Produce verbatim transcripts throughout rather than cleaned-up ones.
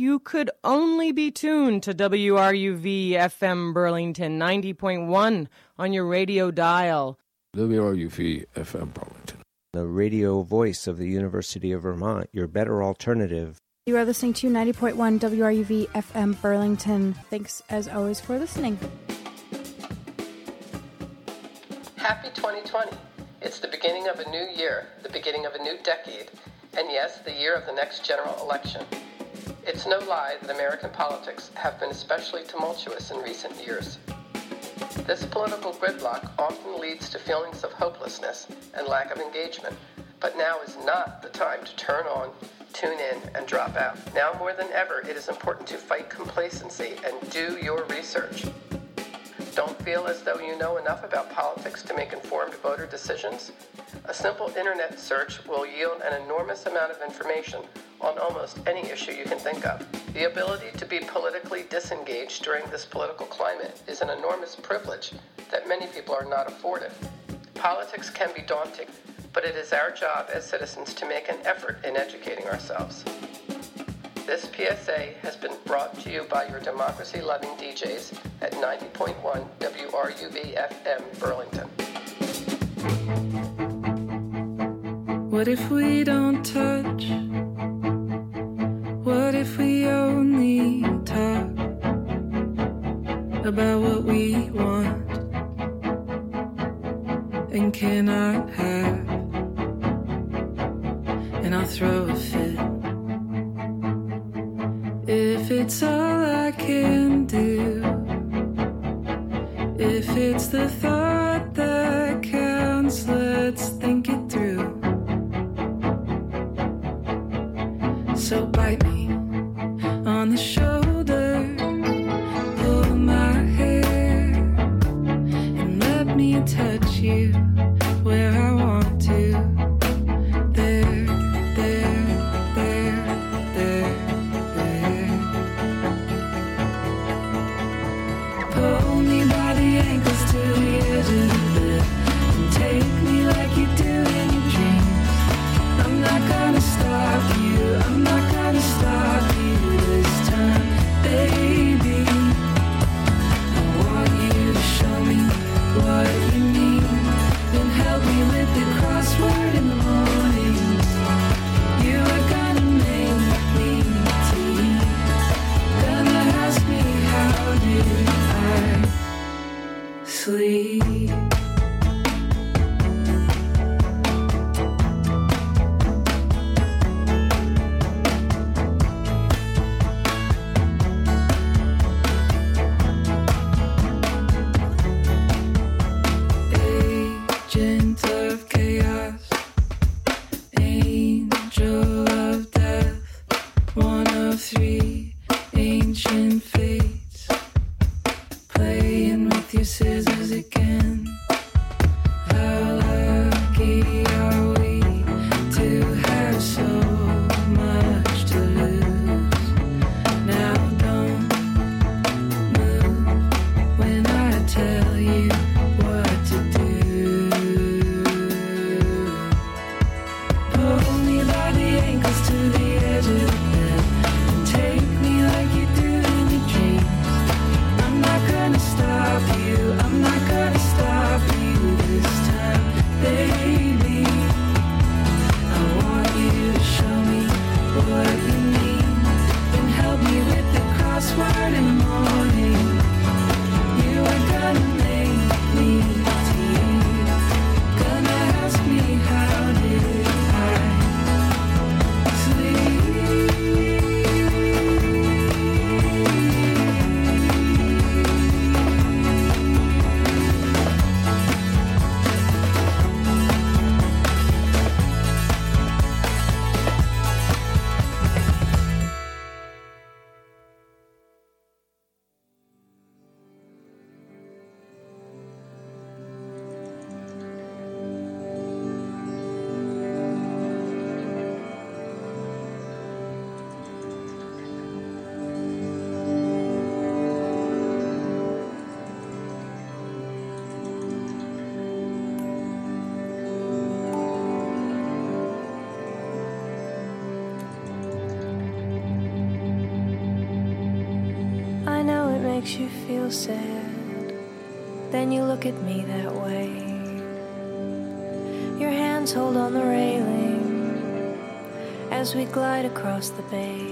you could only be tuned to W R U V F M Burlington ninety point one on your radio dial. W R U V F M Burlington, the radio voice of the University of Vermont, your better alternative. You are listening to ninety point one W R U V F M Burlington. Thanks, as always, for listening. Happy twenty twenty. It's the beginning of a new year, the beginning of a new decade, and yes, the year of the next general election. It's no lie that American politics have been especially tumultuous in recent years. This political gridlock often leads to feelings of hopelessness and lack of engagement, but now is not the time to turn on, tune in, and drop out. Now more than ever, it is important to fight complacency and do your research. Don't feel as though you know enough about politics to make informed voter decisions? A simple internet search will yield an enormous amount of information on almost any issue you can think of. The ability to be politically disengaged during this political climate is an enormous privilege that many people are not afforded. Politics can be daunting, but it is our job as citizens to make an effort in educating ourselves. This P S A has been brought to you by your democracy-loving D Js at ninety point one W R U V F M Burlington. What if we don't touch? What if we only talk about what we want and cannot have? And I'll throw a fit if it's all I can do, if it's the thought that counts. Let's think it through. So bite me on the shoulder, pull my hair, and let me touch you where I want to. There, there, there, there, there. Pull me by the ankles to the edge of the bed and take me like you do in your dreams. I'm not gonna stop you, I'm not gonna stop you this time, baby. I want you to show me what you need, then help me with the crossword in the mornings. You are gonna make me tea, gonna ask me how did I sleep. Agent of chaos, angel of death, one of three ancient fates, playing with your scissors again. How lucky are we to have so much to lose? Now don't move when I tell you what to do. Pull me by the ankles to the edge of the bed and take me like you do in your dreams. I'm not gonna stop you, I'm not gonna stop sad. Then you look at me that way. Your hands hold on the railing as we glide across the bay.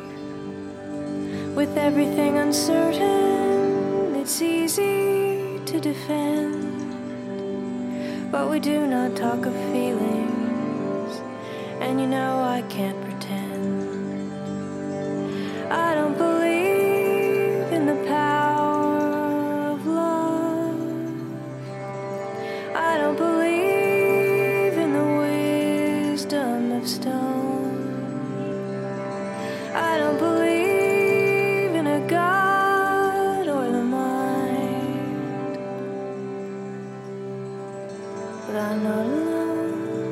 With everything uncertain, it's easy to defend, but we do not talk of feelings, and you know I can't pretend. I don't believe in the power of love. I don't believe in the wisdom of stone. I don't believe in a God or the mind, but I'm not alone.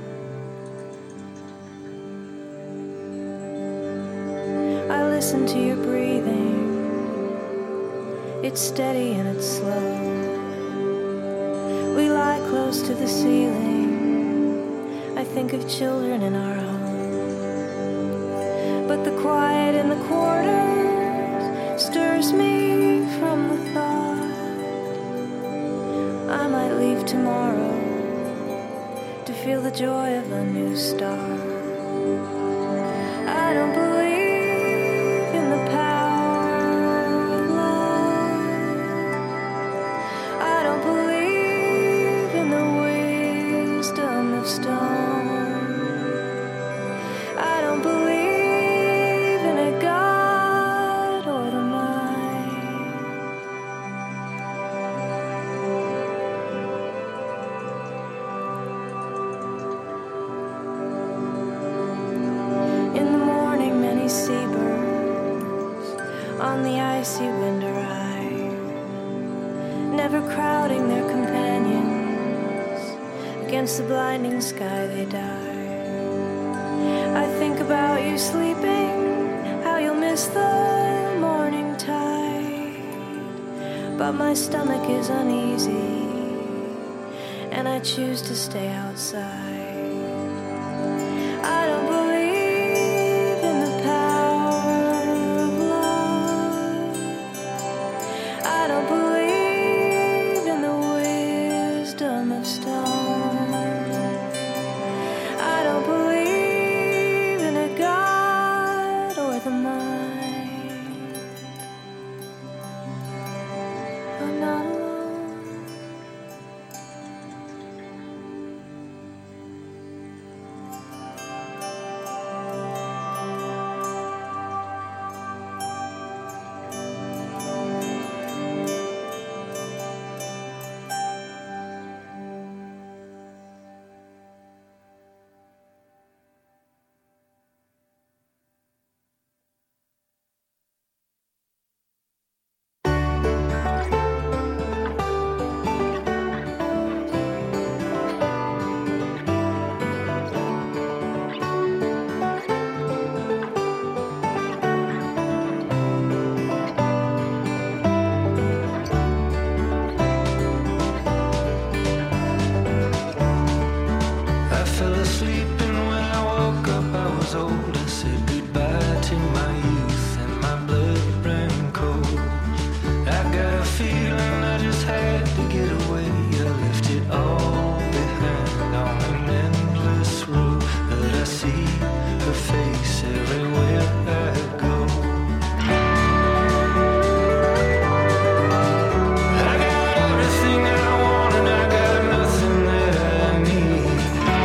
I listen to your breathing. It's steady and it's slow. We lie close to the ceiling. I think of children in our home. But the quiet in the quarters stirs me from the thought I might leave tomorrow to feel the joy of a new start. I don't believe in the power of love. I don't believe in the wisdom of stone. I don't believe in a God or the mind. In the morning, many seabirds on the icy winter ride, never crowding their companions. Against the blinding sky they die. I think about you sleeping, how you'll miss the morning tide. But my stomach is uneasy, and I choose to stay outside. I don't believe in the power of love. I don't believe in the wisdom of stone. I don't believe in a God or the mind. I'm not alone. I fell asleep and when I woke up I was old. I said goodbye to my youth and my blood ran cold. I got a feeling I just had to get away. I left it all behind on an endless road, but I see her face everywhere I go. I got everything I want and I got nothing that I need.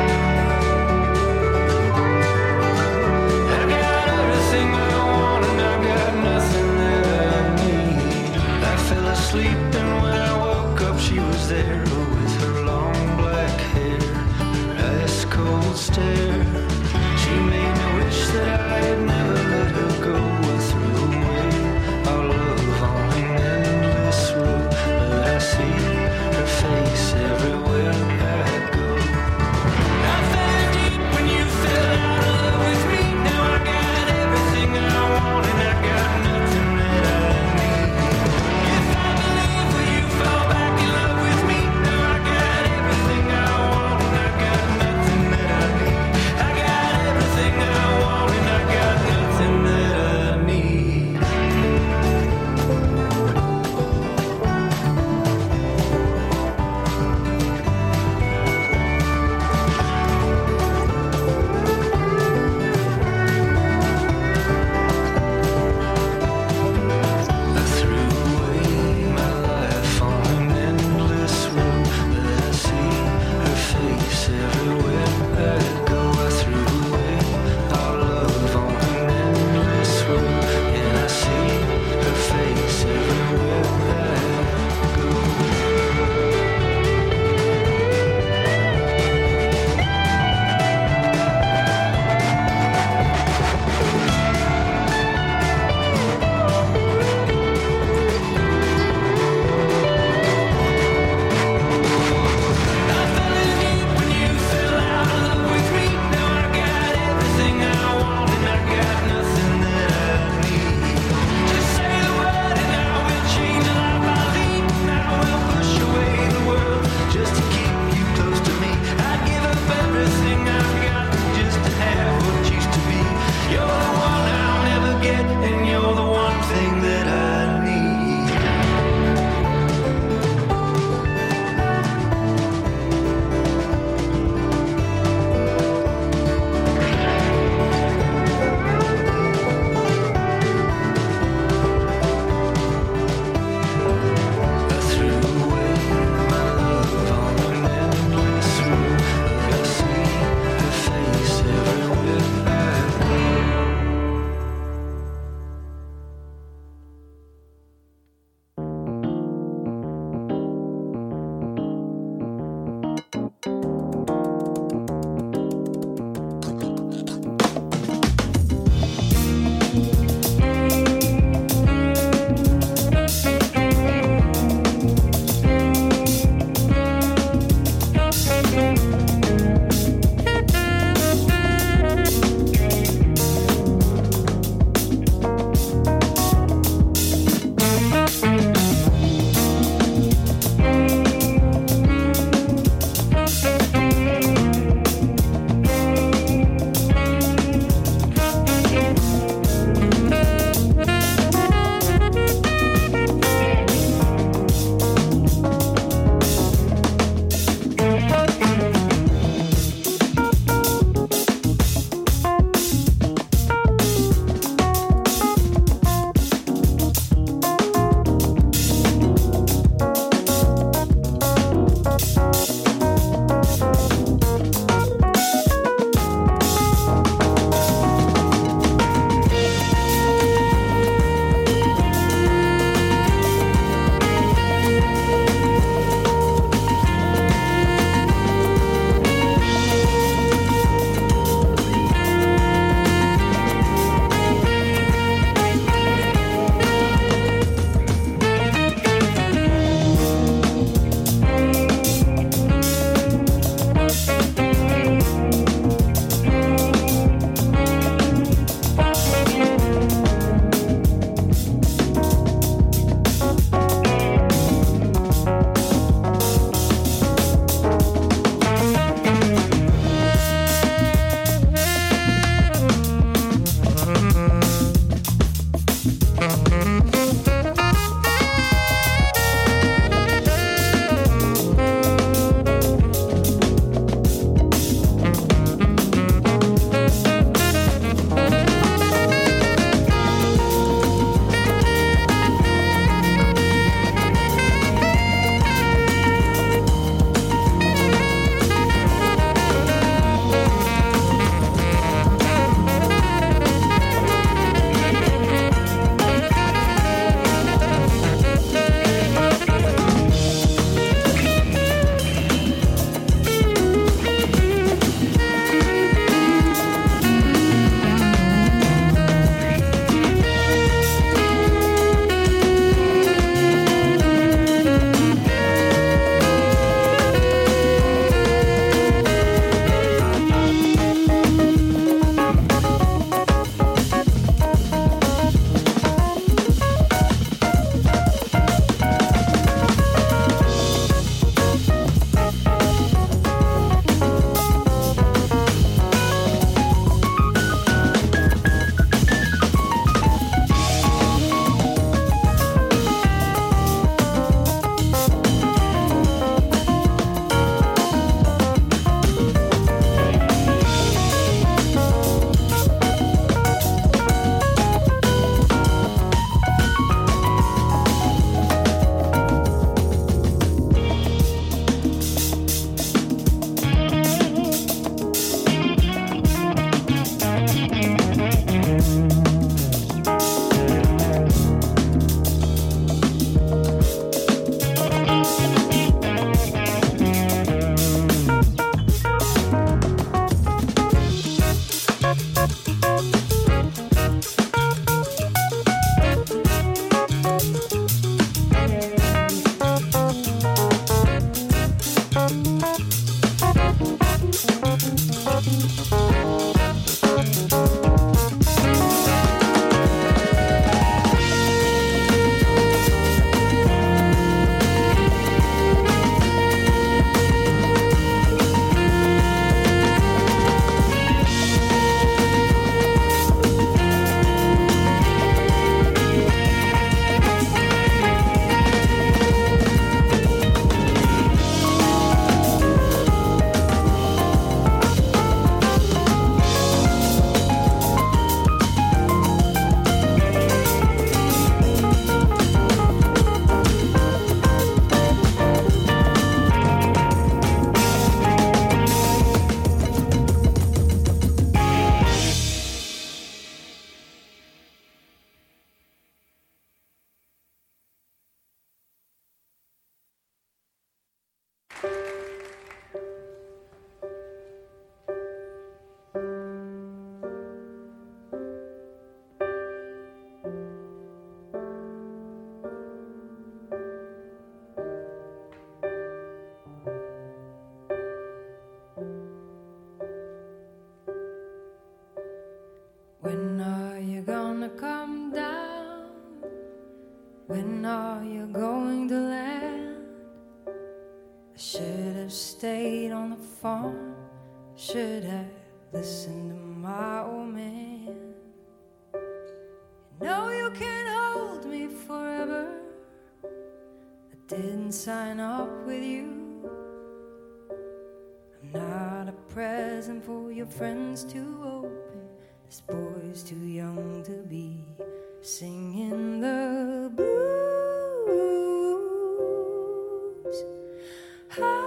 I got everything I want and I got nothing that I need. I fell asleep and when I woke up she was there with her long black hair, her ice cold stare. She made me wish that I had never let her go. I threw away our love on an endless road, but I see her face everywhere I go. I fell deep when you fell out of love with me. Now I got everything I want and I got nothing that I need. If I believe, will you fall back in love with me? Now I got everything I want and I got nothing that I need. I got everything I want and I got nothing. When are you going to land? I should have stayed on the farm. Should have listened to my old man. You know you can't hold me forever. I didn't sign up with you. I'm not a present for your friends to open. This boy's too young to be singing the blues. Oh.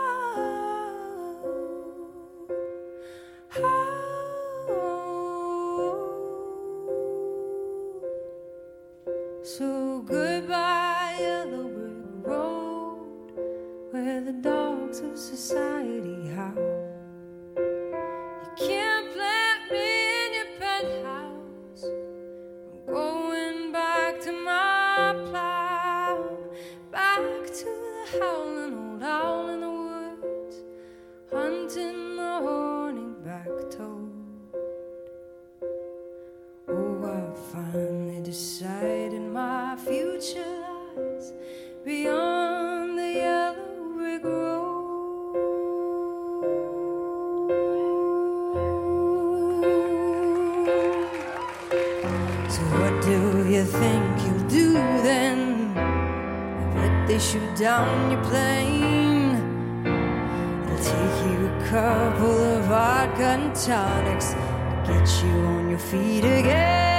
So goodbye, yellow brick road, where the dogs of society howl. You can't plant me in your penthouse. I'm going back to my plow, back to the howling old owl in the woods, hunting the horny-back toad. Oh, I finally decided my future lies beyond the yellow brick road. So what do you think you'll do then? I bet they shoot down your plane. It'll take you a couple of vodka and tonics to get you on your feet again.